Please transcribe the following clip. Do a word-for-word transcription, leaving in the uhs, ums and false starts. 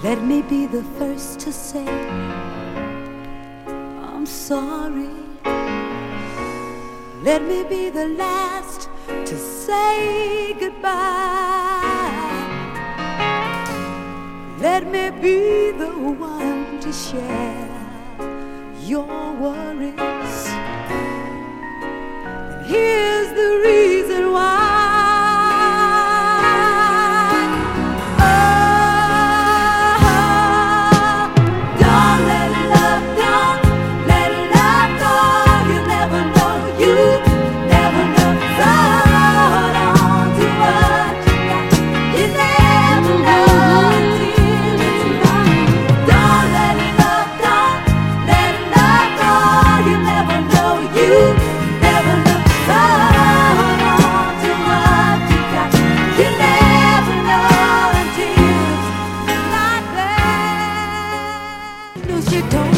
Let me be the first to say I'm sorry. Let me be the last to say goodbye. Let me be the one to share your worries. And here's the reason why. You don't